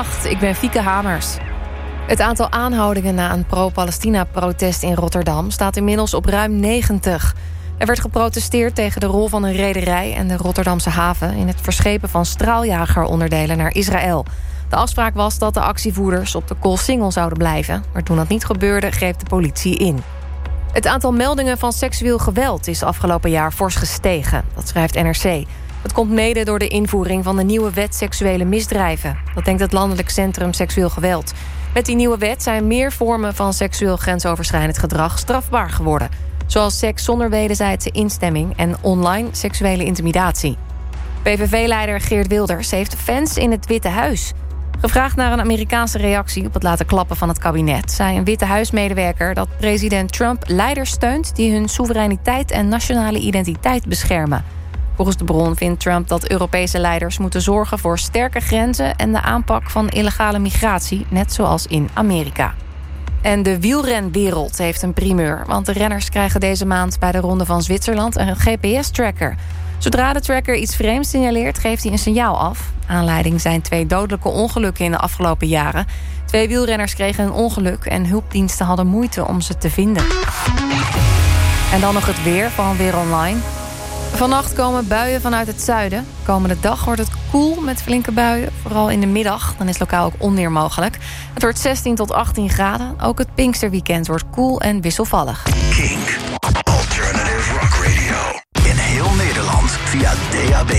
Goedenacht, ik ben Fieke Hamers. Het aantal aanhoudingen na een pro-Palestina-protest in Rotterdam staat inmiddels op ruim 90. Er werd geprotesteerd tegen de rol van een rederij en de Rotterdamse haven in het verschepen van straaljageronderdelen naar Israël. De afspraak was dat de actievoerders op de Koolsingel zouden blijven, maar toen dat niet gebeurde, greep de politie in. Het aantal meldingen van seksueel geweld is afgelopen jaar fors gestegen, dat schrijft NRC. Het komt mede door de invoering van de nieuwe wet seksuele misdrijven. Dat denkt het Landelijk Centrum Seksueel Geweld. Met die nieuwe wet zijn meer vormen van seksueel grensoverschrijdend gedrag strafbaar geworden. Zoals seks zonder wederzijdse instemming en online seksuele intimidatie. PVV-leider Geert Wilders heeft fans in het Witte Huis. Gevraagd naar een Amerikaanse reactie op het laten klappen van het kabinet, zei een Witte Huismedewerker dat president Trump leiders steunt die hun soevereiniteit en nationale identiteit beschermen. Volgens de bron vindt Trump dat Europese leiders moeten zorgen voor sterke grenzen en de aanpak van illegale migratie, net zoals in Amerika. En de wielrenwereld heeft een primeur, want de renners krijgen deze maand bij de Ronde van Zwitserland een GPS-tracker. Zodra de tracker iets vreemds signaleert, geeft hij een signaal af. Aanleiding zijn 2 dodelijke ongelukken in de afgelopen jaren. 2 wielrenners kregen een ongeluk en hulpdiensten hadden moeite om ze te vinden. En dan nog het weer van Weer Online. Vannacht komen buien vanuit het zuiden. Komende dag wordt het koel met flinke buien. Vooral in de middag, dan is lokaal ook onweer mogelijk. Het wordt 16 tot 18 graden. Ook het Pinksterweekend wordt koel en wisselvallig. Kink, Alternative Rock Radio. In heel Nederland via DAB+.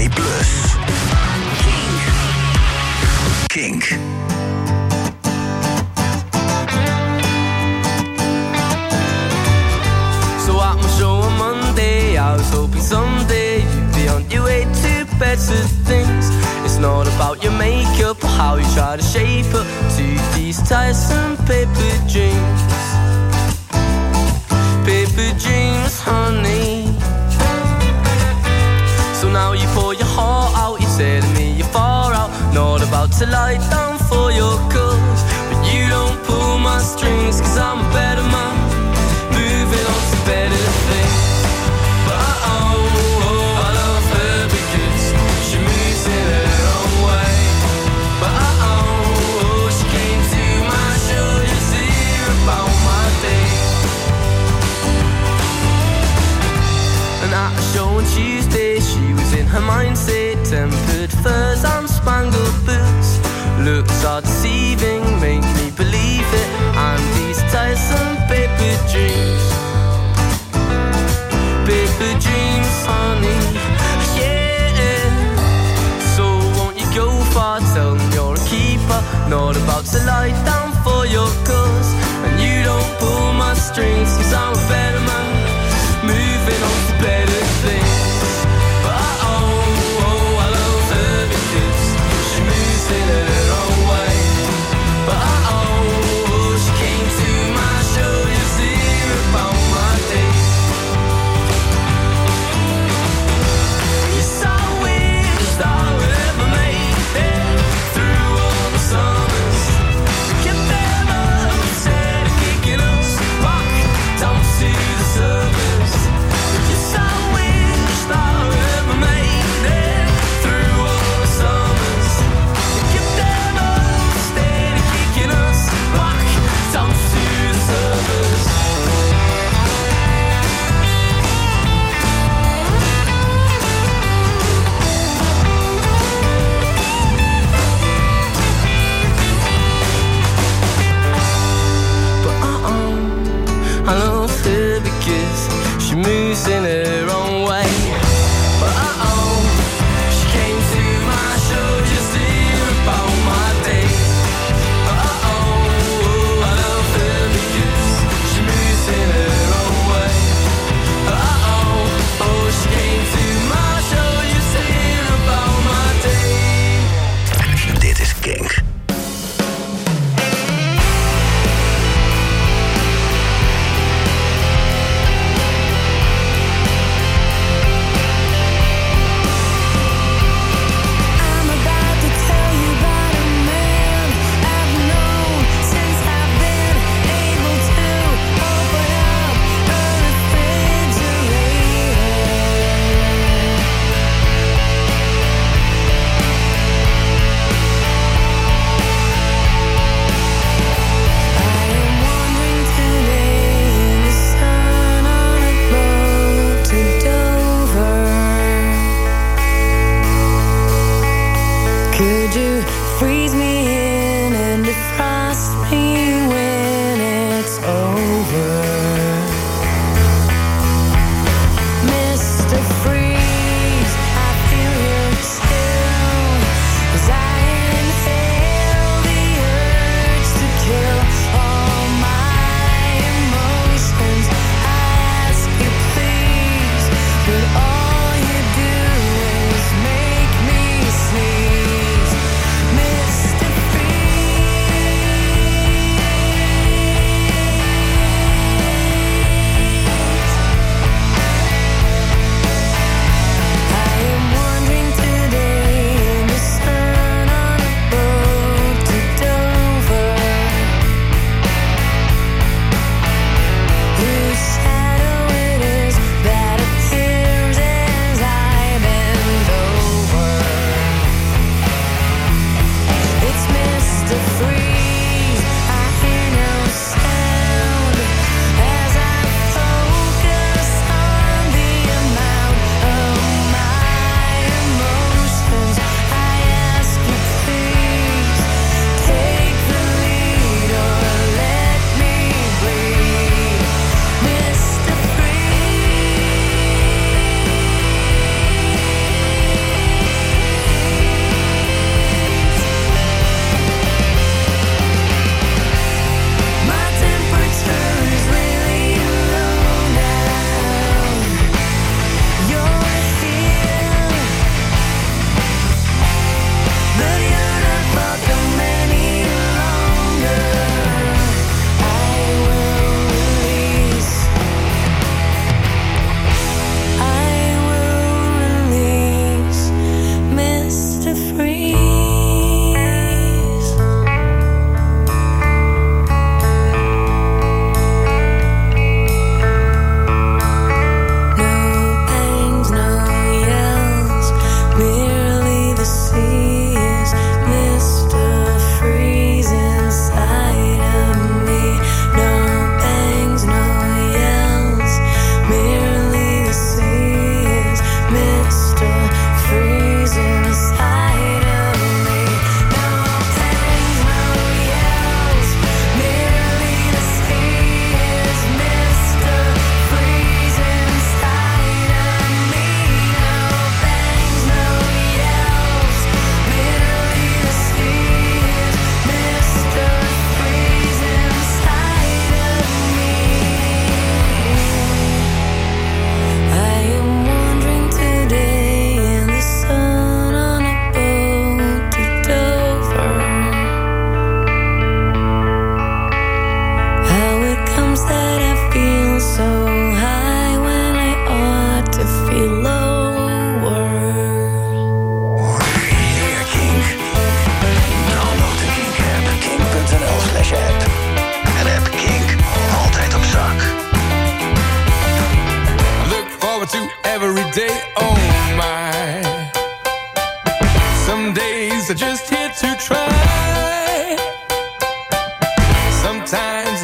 Kink. So at my show on Monday, I was hoping someday you'd be on your way to better things. It's not about your makeup or how you try to shape up to these tiresome paper dreams. Paper dreams, honey. So now you pour your heart out, you're telling me you're far out. Not about to lie down for your cause, but you don't pull my strings, cause I'm a better man, moving on to better things. But I love her because she moves in her own way. But she came to my show just to hear about my day. And at a show on Tuesday, she was in her mindset, tempered furs and spangled boots. Looks are deceiving, make me believe it. And these tiresome paper dreams, paper dreams, honey, yeah. So won't you go far, tell them you're a keeper, not about to lie down for your cause. And you don't pull my strings, cause I'm a better man, moving on to better things. But I love her because she moves in her own way. But she came to my show just to hear about my day. Yes, I wish I would ever made it through all the summers. Kept them up instead of kicking us back down to the surface. Yes, I wish I would ever made it through all the summers. Kept them up instead of kicking us back down to the surface. But I love her because she moves in her own way. But she came to my show just to hear about my day. But I love her because she moves in her own way. But she came to my show just to hear about my day. Dit is Kink.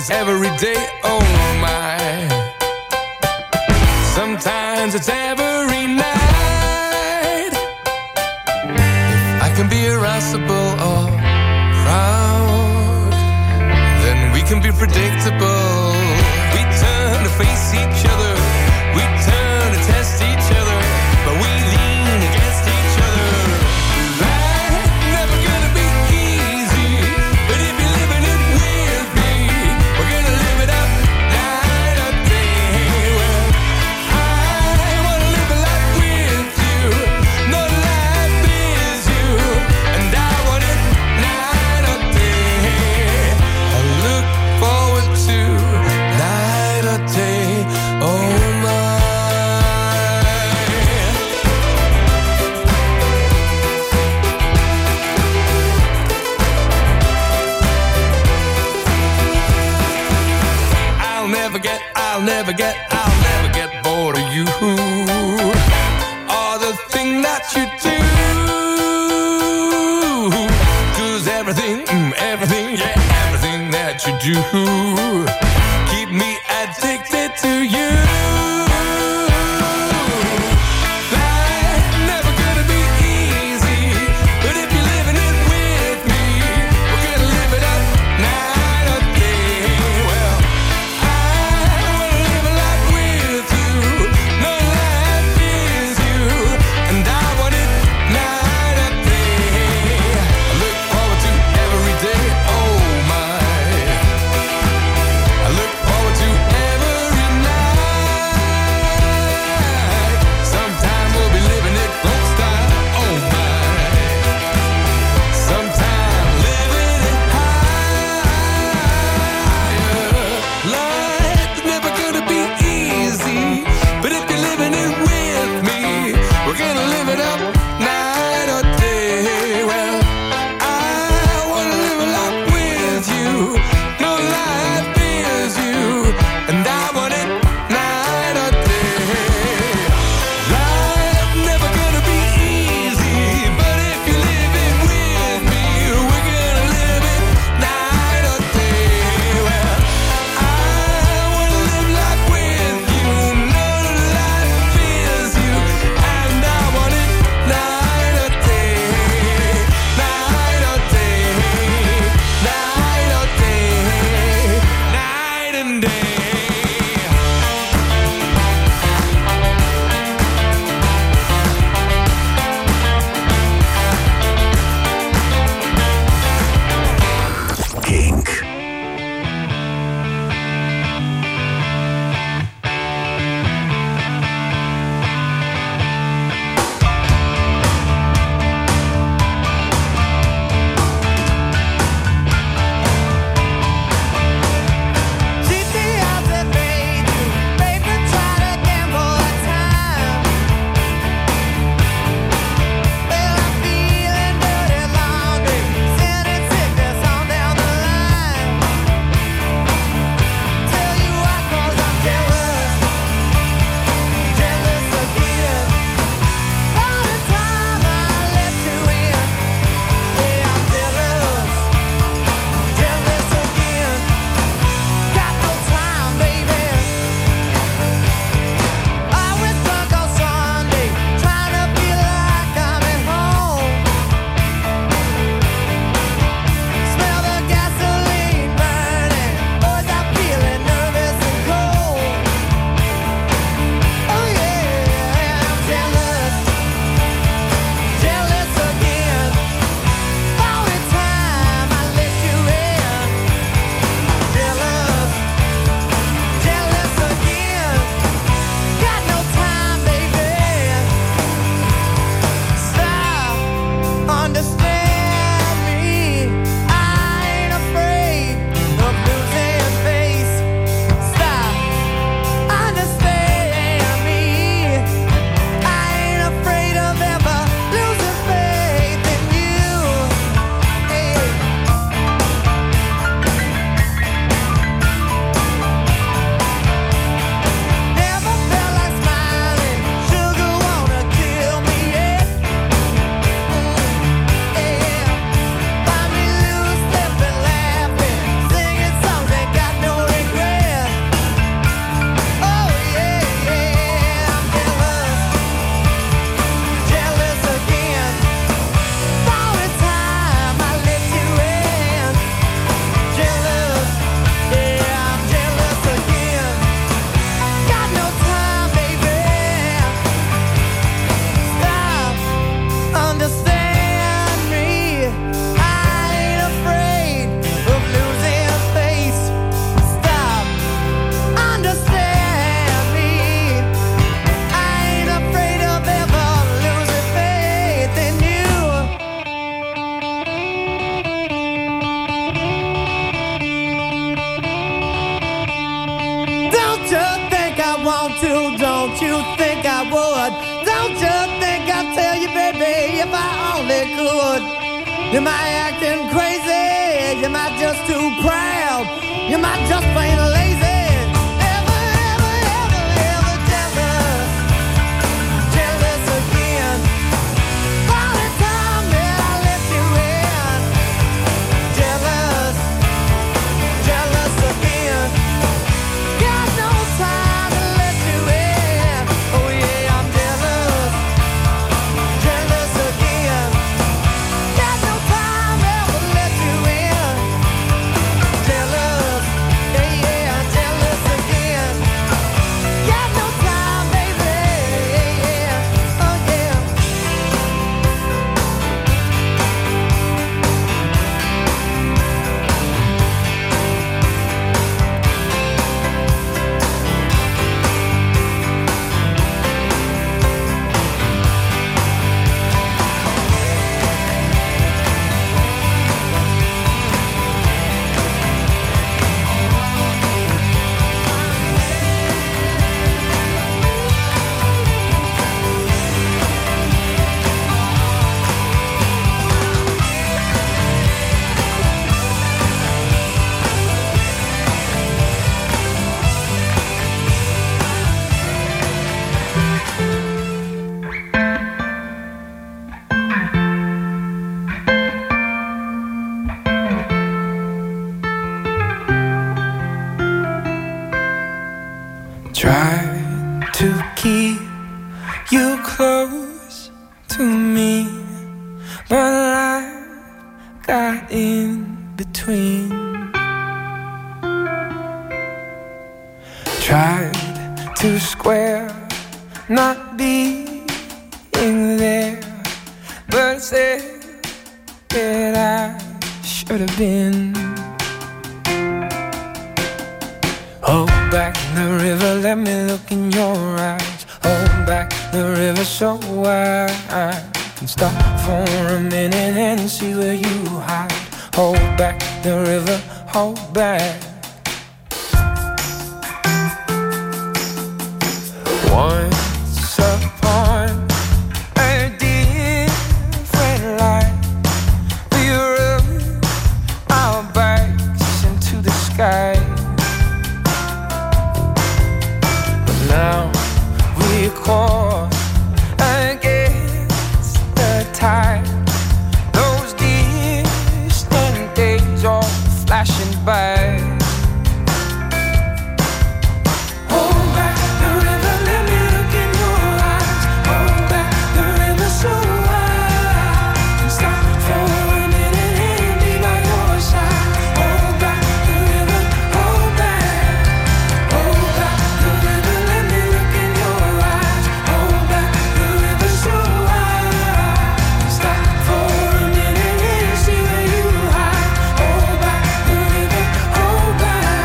every day, oh my. Sometimes it's every night. If I can be irascible or proud, then we can be predictable. We turn to face each other, we turn to test each other, but we lean against each other. Life's never gonna be easy, but if you're living it with me, we're gonna live it up night or day. Well, I wanna live a life with you, no life is you, and I want it night or day. I look forward to night or day, oh my. I'll never get bored of you or the thing that you do. 'Cause everything that you do keep me addicted to you. Life's never gonna be easy, but if you're living it with me, we're gonna live it up night or day. Well, I wanna live a life with you, no life is you, and I want it night or day. I look forward to every day, oh my. I look forward to every night. Sometime we'll be living it folk style, oh my. Sometime living it higher. Life's never gonna be easy, but if you're living it with me, we're gonna live it up night or day. Well, I wanna live a life with you, no life is you, and I want it night or day. Life's never gonna be easy, but if you live it with me, we're gonna live it night or day. Well, I wanna live life with you, no life is you, and I want it night or day, night or day, night or day, night and day. to, don't you think I would? Don't you think I'd tell you, baby, if I only could? You might acting crazy, you might just too proud, you might just plain lazy. Try to keep you close to me, but life got in between. Tried to square not being there, but said that I should have been. Hold back the river, let me look in your eyes. Hold back the river so I can stop for a minute and see where you hide. Hold back the river, hold back. Once upon a different life, we rubbed our backs into the sky. Now we're caught against the tide. Those distant days are flashing by. Hold back the river, let me look in your eyes. Hold back the river so I can stop for a minute and be by your side. Hold back the river, hold back. Hold back the river, let me look in your eyes. Hold back the river so I can stop for a minute and see where you hide. Hold back the river, hold back.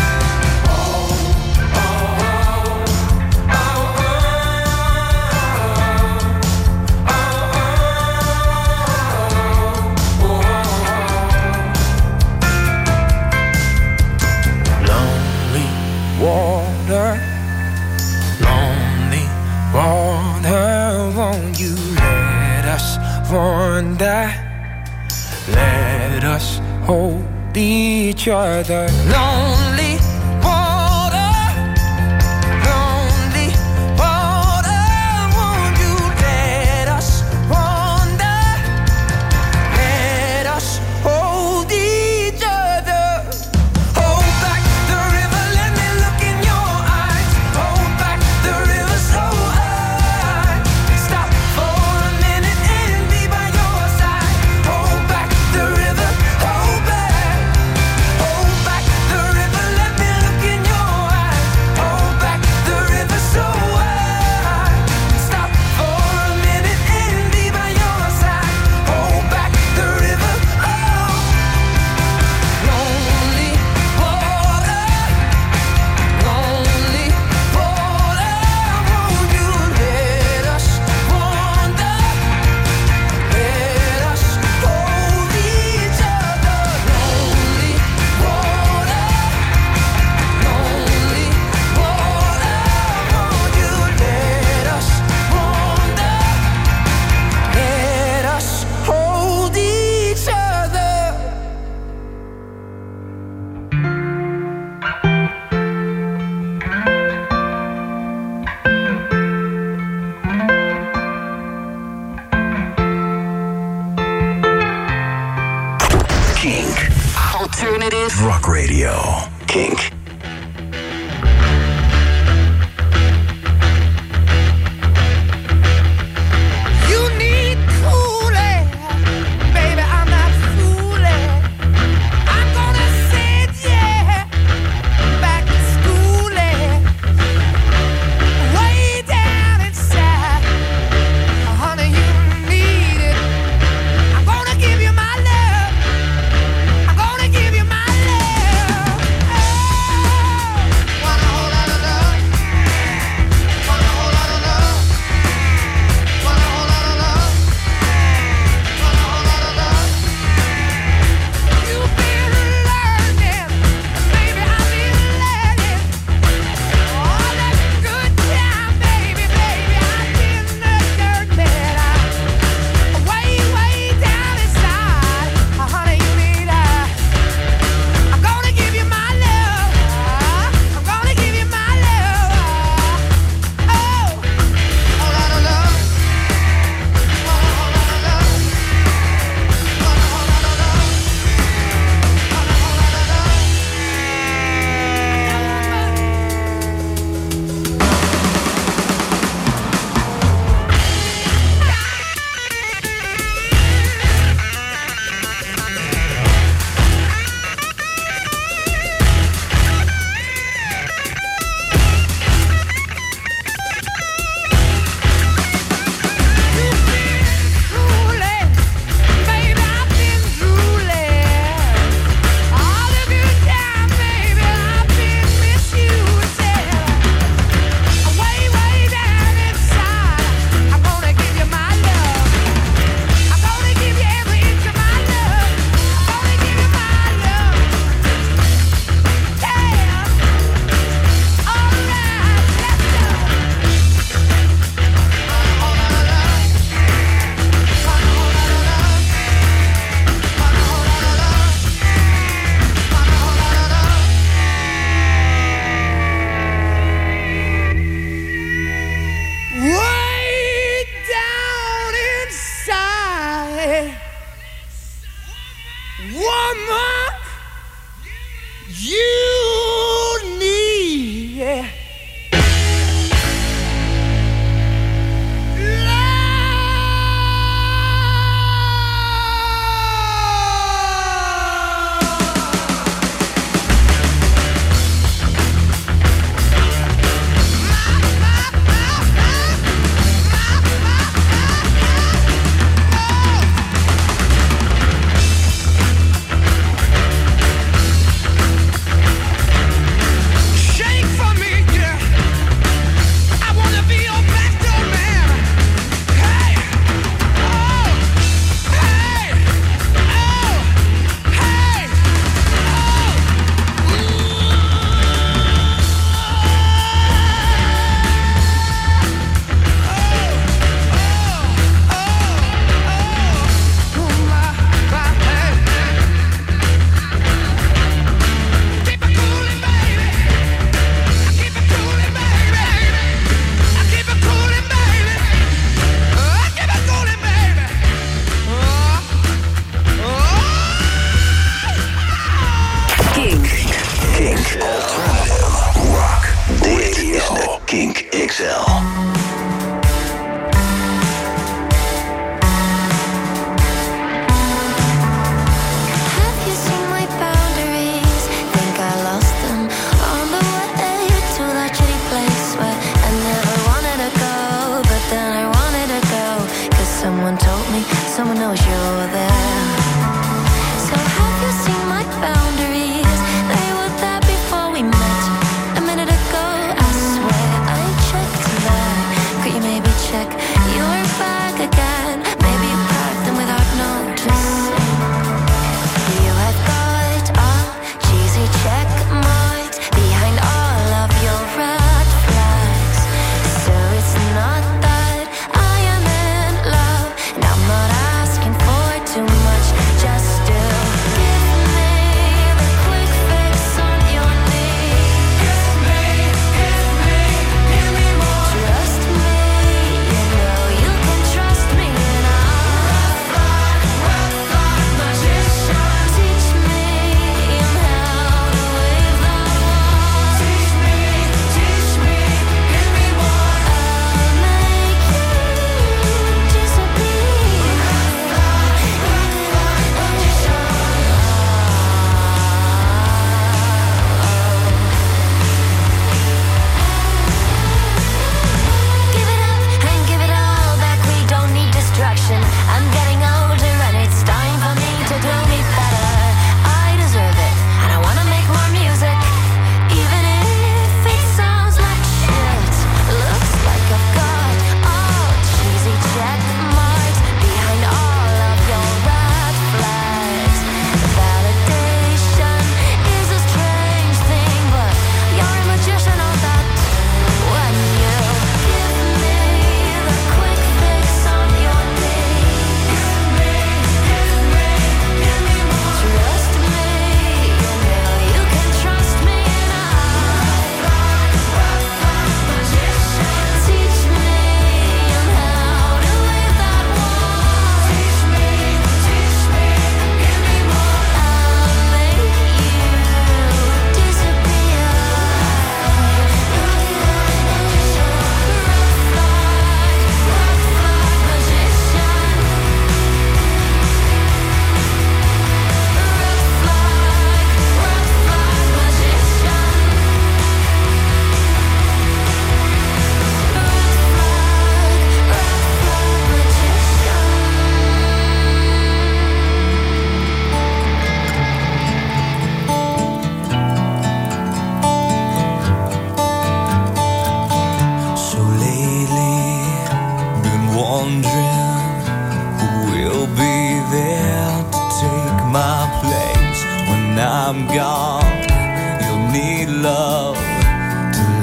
Lonely water, lonely water, won't you let us wander? Let us hold each other. Lonely water, lonely water, won't you let us wander? Let us hold each other. Hold back the river, let me look in your eyes. Hold back the river so I can stop for a minute and be by your side. Hold back the river, hold back. Hold back the river. Kink. Asking for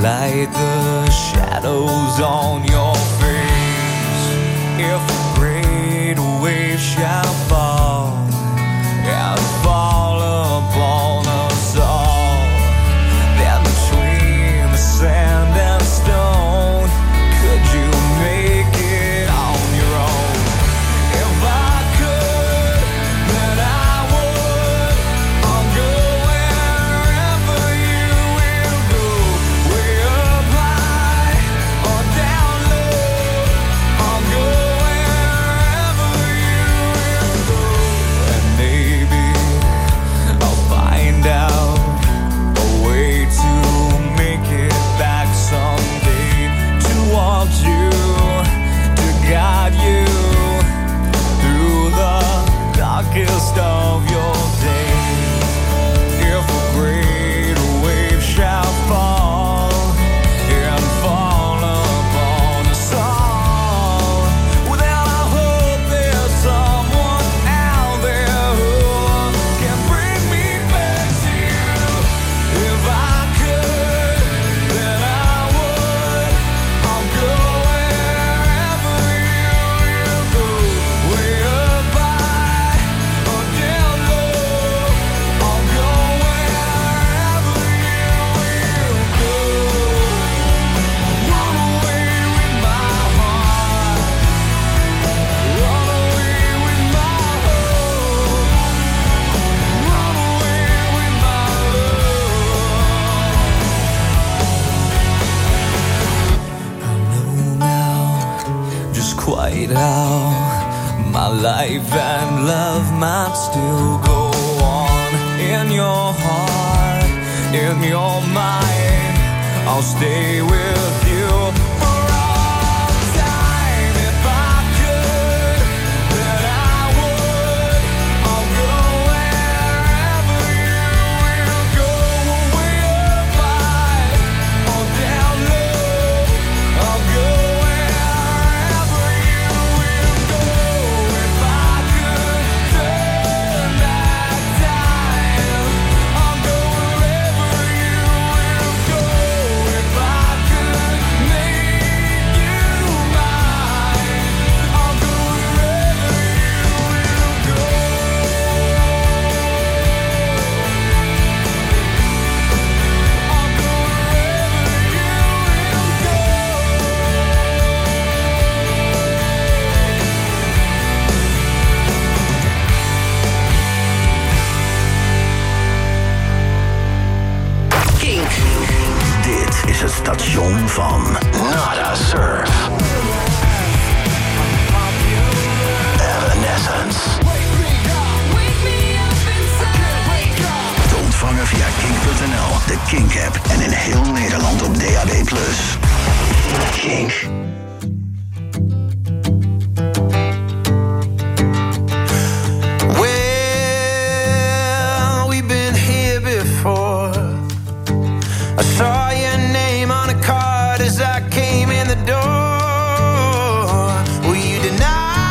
light the shadows on your face. If a great wave shall fall and fall upon us all, then between the sand and stone, could you make it on your own? If I could, then I would. I'll go wherever you will go, way up high or down low. I'll go wherever you will go, and maybe I'll find out a way to make it back someday, to want you, to guide you through the darkest of your days. If a great wave shall fall and fall upon us all, well, then I hope there's someone out there who can bring me back to you. If I could, then I would. I'll go wherever you will go, way up high or down low. I'll go wherever you will go. Run away with my heart, run away with my hope, run away with my love. I know now just quite how my life and love might still go on. In your heart, in your mind, I'll stay with you for all time. If I could, then I would. I'll go wherever you will go, way up high or down low. I'll go wherever you will go. If I could turn back time, I'll go wherever you will go. If I could make you mine, I'll go wherever you will go. I'll go Kink. Dit is het station van Nada Surf. Evanescence. Te ontvangen via kink.nl, de Kink-app en in heel Nederland op DAB+. Kink. Well, we've been here before. I saw your name on a card as I came in the door. Will you deny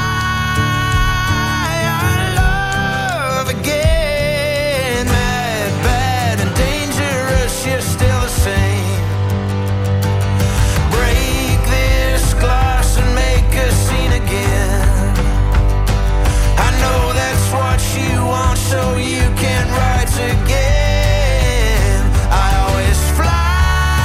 our love again? Mad, bad, and dangerous, you're still the same. Break this glass and make a scene again. I know that's what you want, so you can write again. I always fly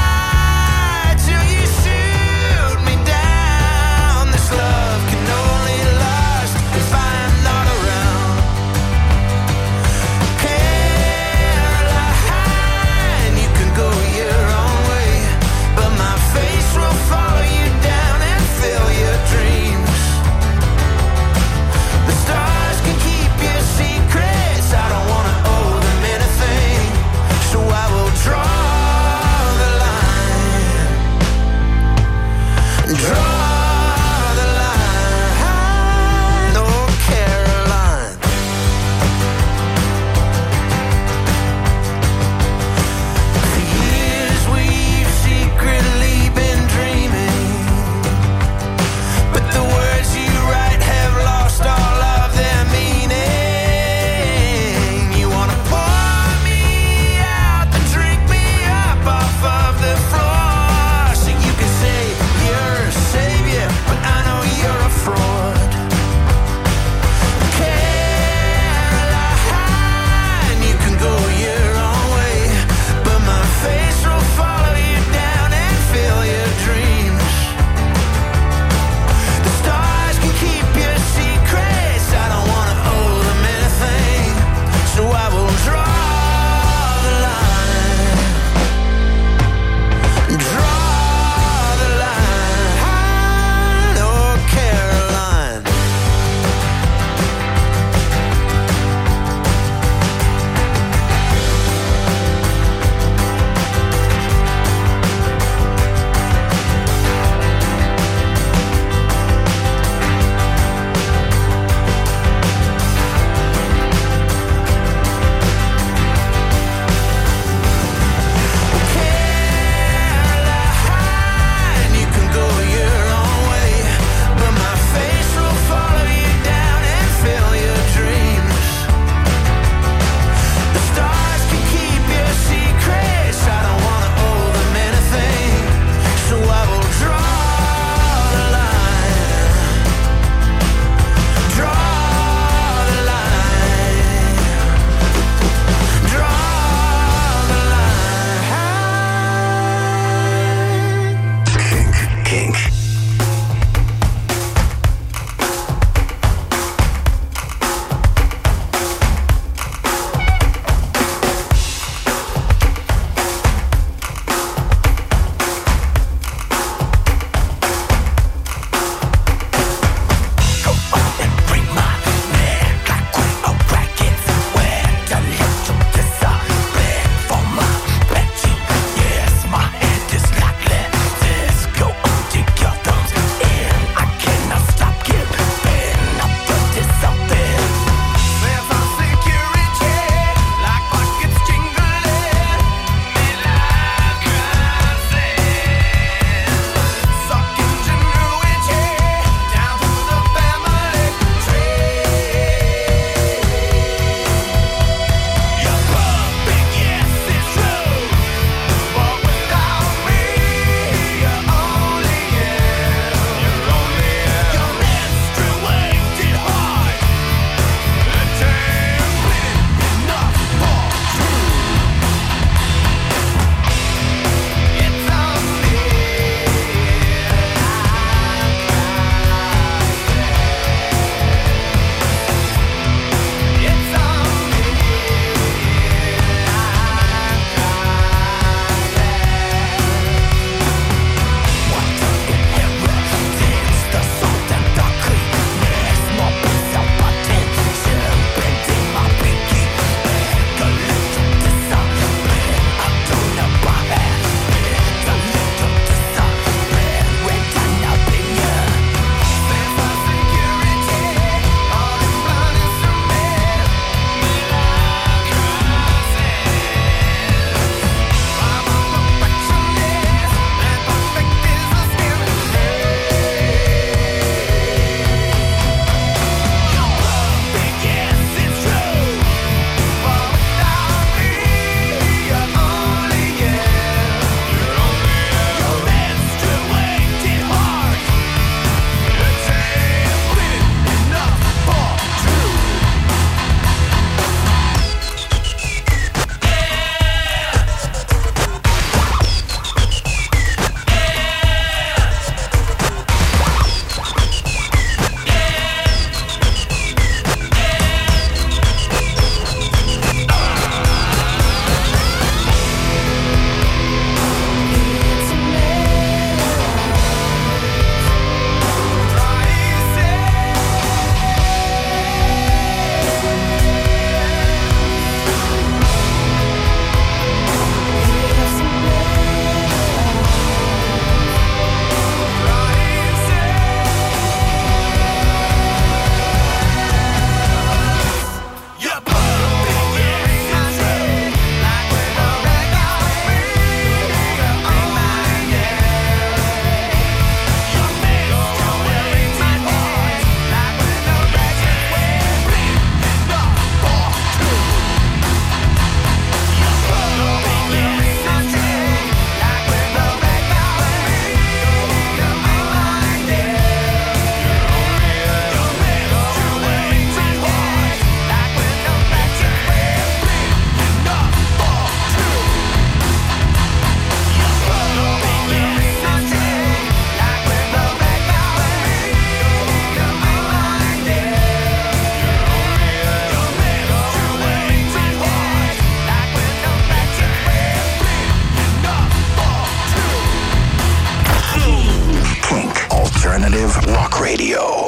Alternative Rock Radio.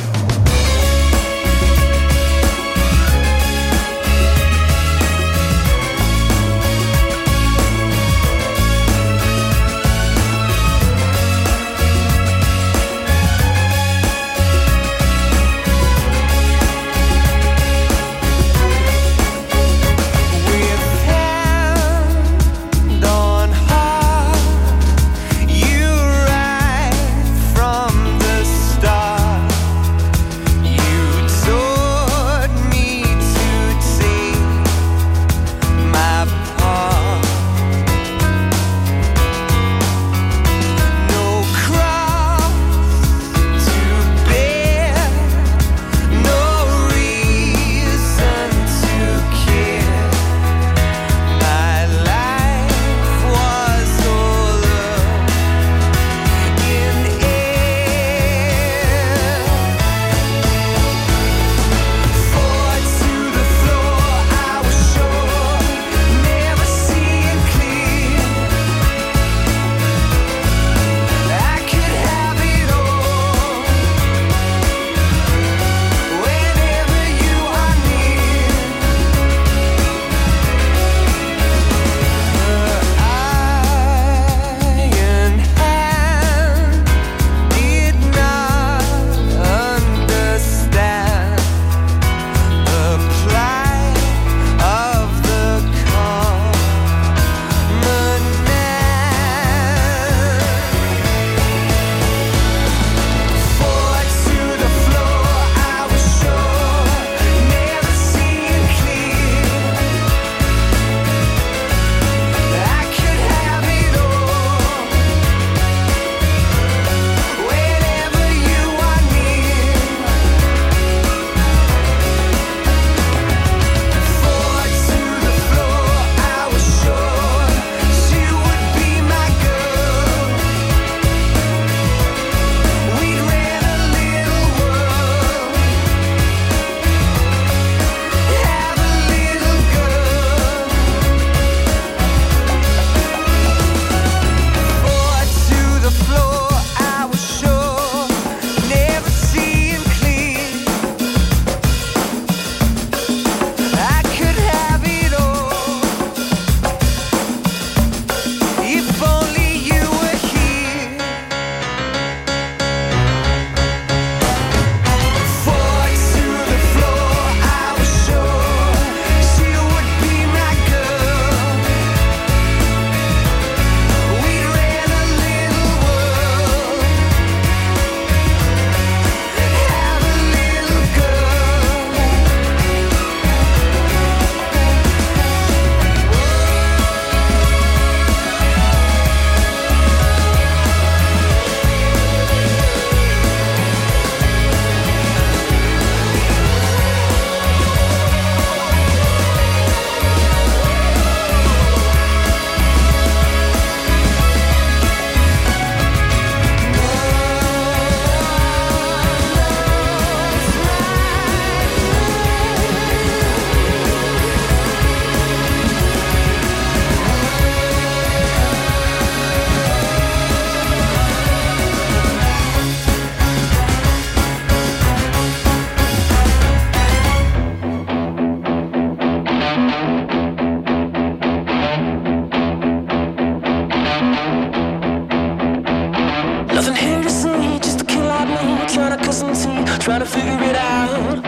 trying to figure it out.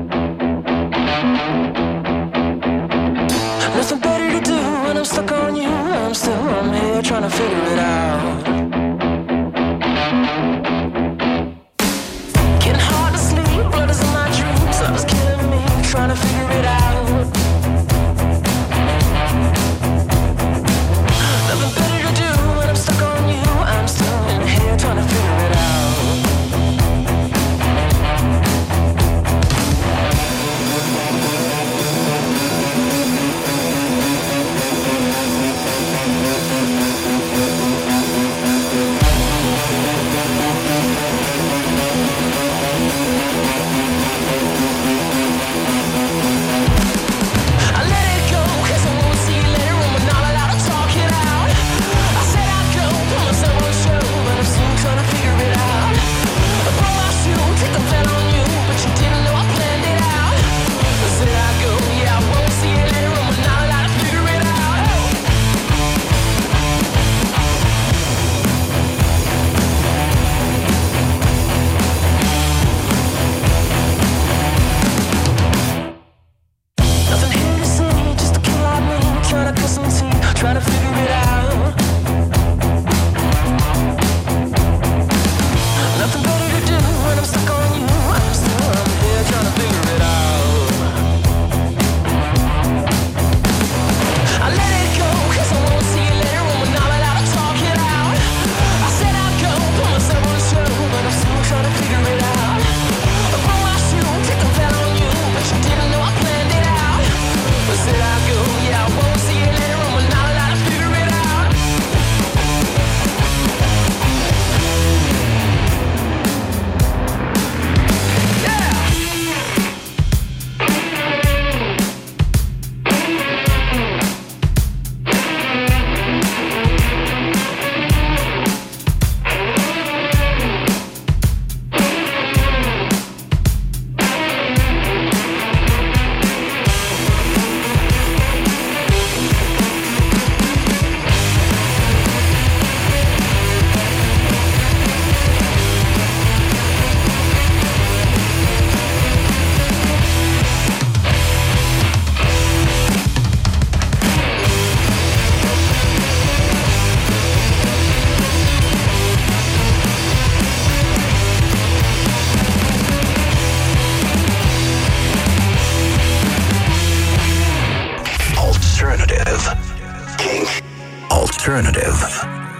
Nothing better to do when I'm stuck on you. I'm here trying to figure it out. Getting hard to sleep, blood is in my dreams. Love is killing me, trying to figure it out. Nothing better to do when I'm stuck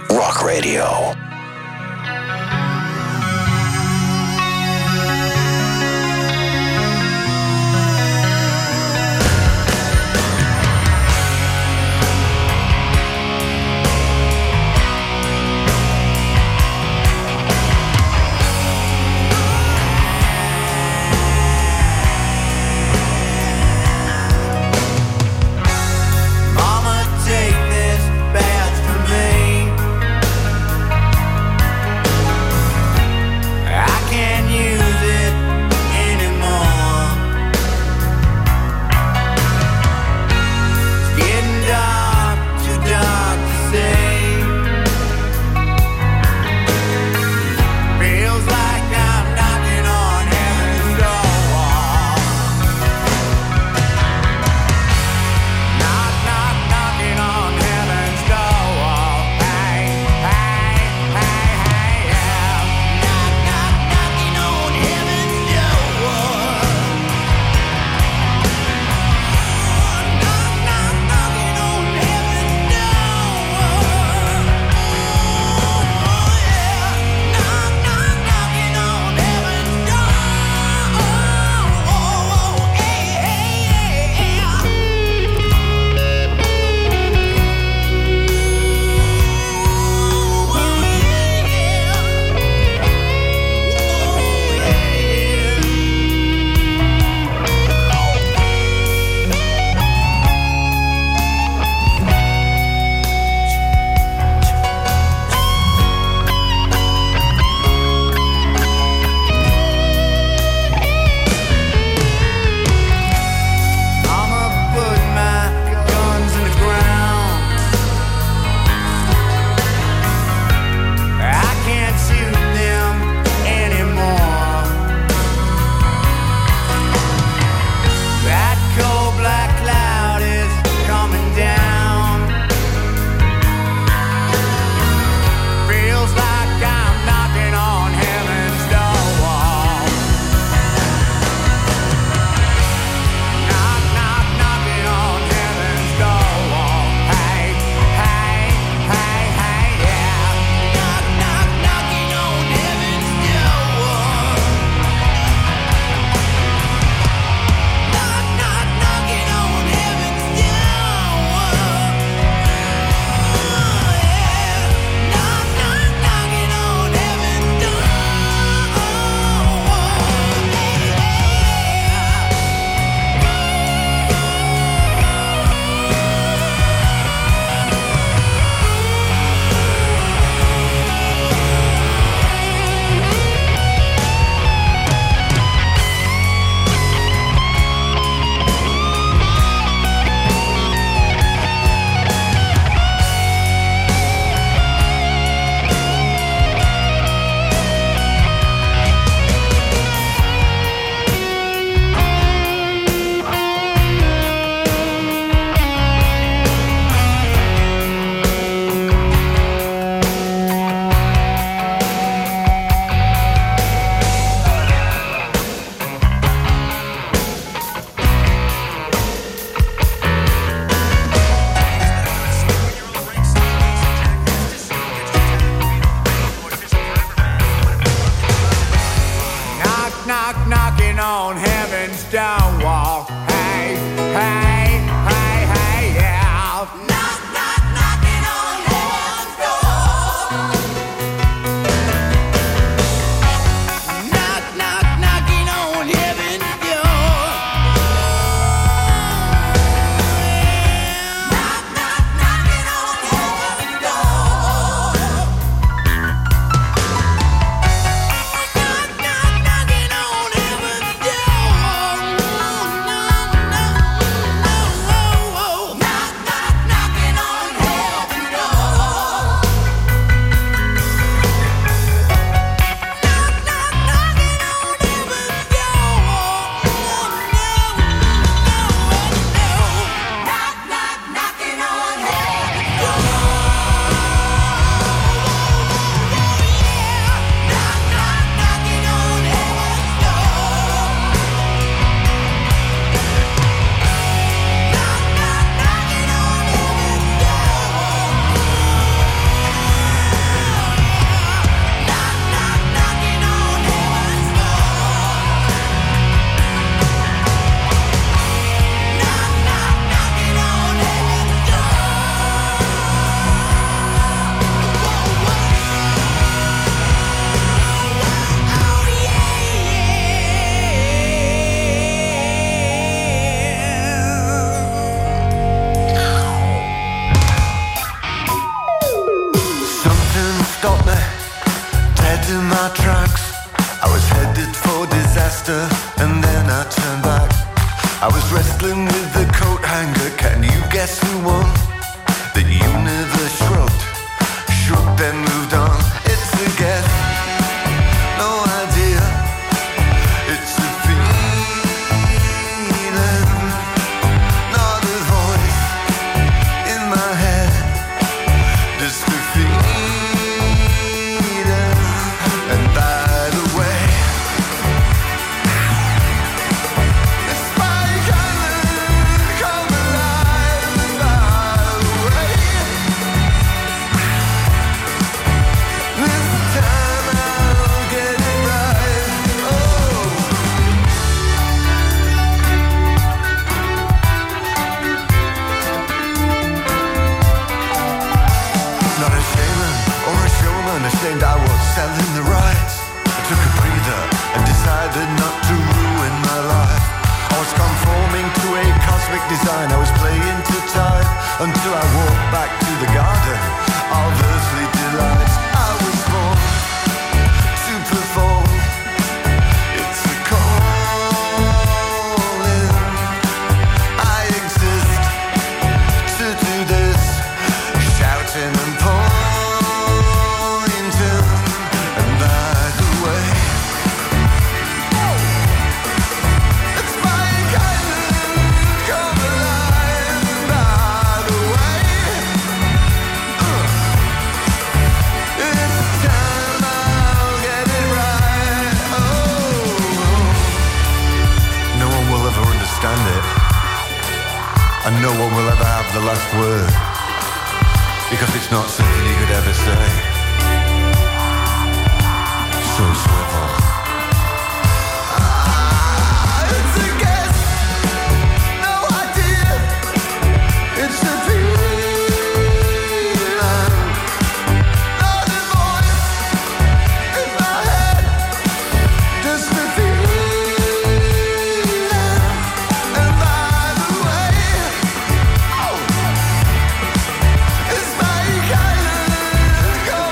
Rock Radio. Mama, take this badge from me. in my tracks. I was headed for disaster, and then I turned back. I was wrestling with the coat hanger. Can you guess who won? The universe shrugged, then moved on. It's a guess, no idea. It's a feeling, not a voice in my head. Just a feeling. And by the way, it's my island, come alive. And by the way, this time I'll get it right. Oh. Not a shaman or a showman, ashamed I was selling the rights. I took a breather and decided not to ruin my life. I was conforming to a cosmic design. I was playing to time until I walked back to the garden of earthly delights. I was born to perform. It's a calling. I exist to do this, shouting and pointing. And by the way, it's my island, come alive. And by the way, this time I'll get it right. Oh, no one will ever understand it, and no one will ever have the last word, because it's not something he could ever say. So swivel. It's a guess, no idea. It's a feeling, not a voice in my head. Just a feeling. And by the way, oh, it's my island, come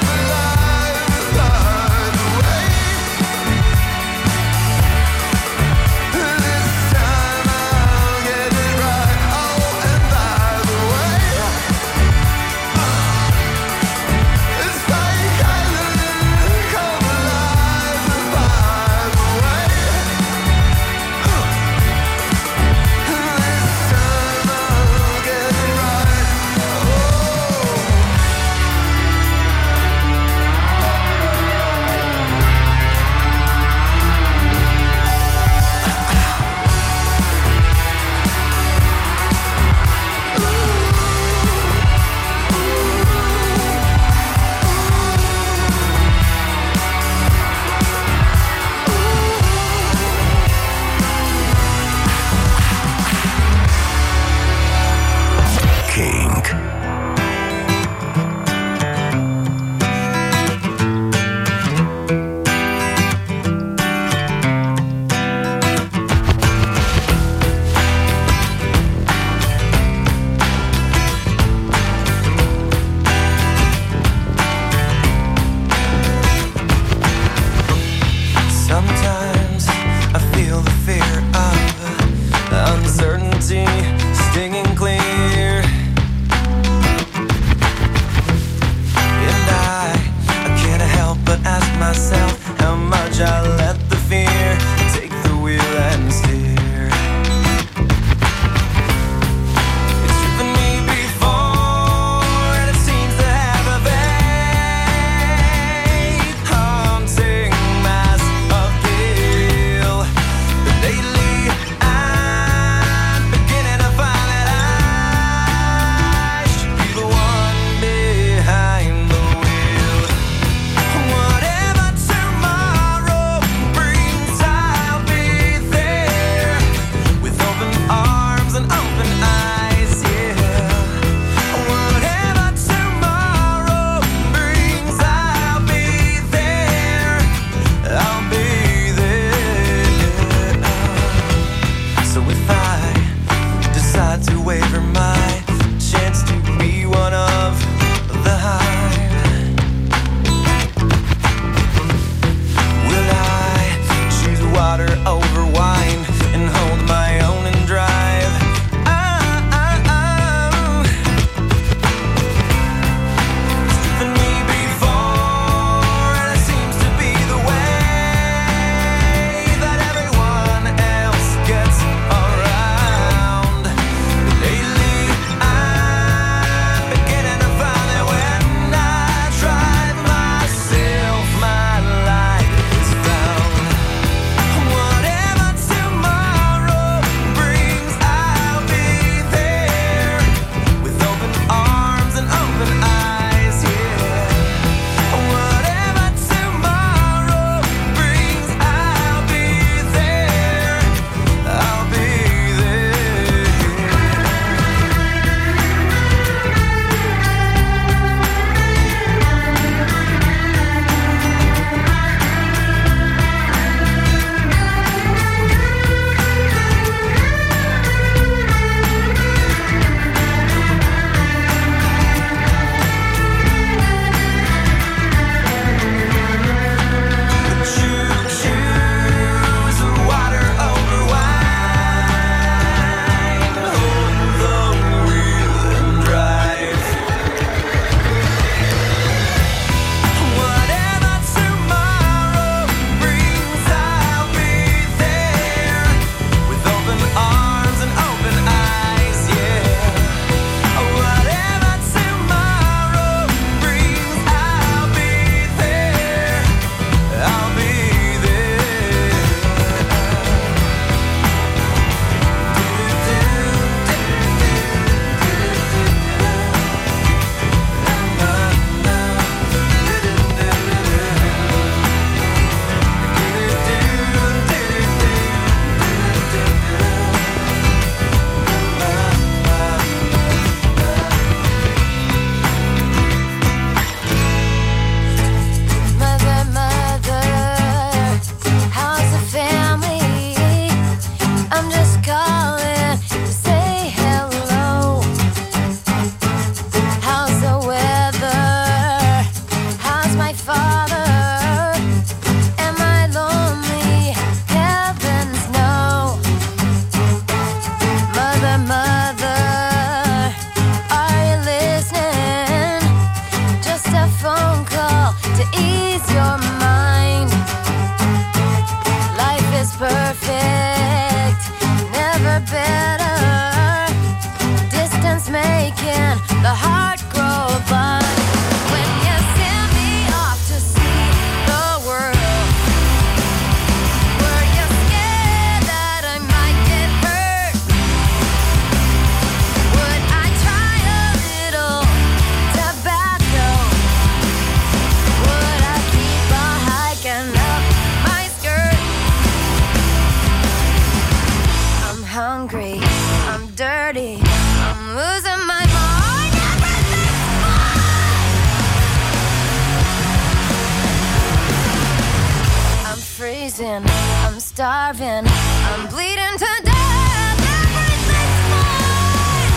freezing, I'm starving, I'm bleeding to death, everything's fine.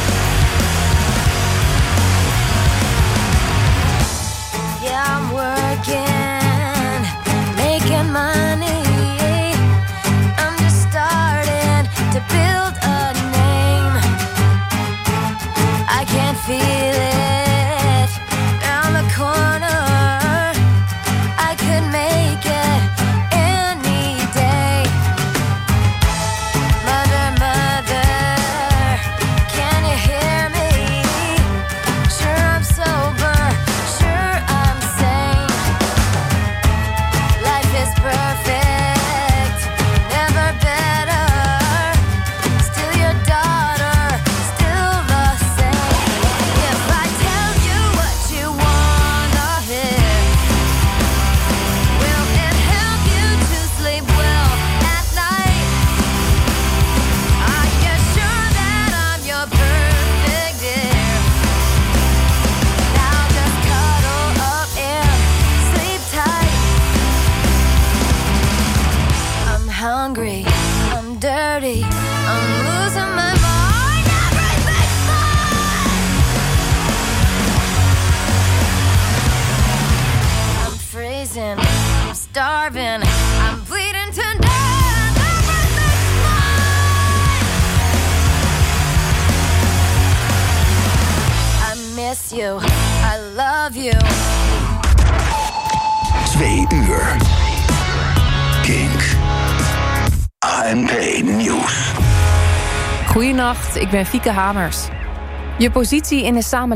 Yeah, I'm working, making money. I'm just starting to build a name. I can't feel it round the corner. I could make it any day. Mother, mother, can you hear me? Sure I'm sober, sure I'm sane. Life is perfect, never better. Still your daughter, still the same. If I tell you what you wanna hear, will it help you to sleep well at night? Are you sure that I'm your perfect dear? Now just cuddle up and sleep tight. I'm hungry, I'm dirty, I'm losing my mind, everything's fine. I'm freezing, I'm starving, I'm bleeding to death, everything's fine. I miss you, I love you. 2 uur. Kink. ANP Nieuws. Goeienacht, ik ben Fieke Hamers. Je positie in de samenleving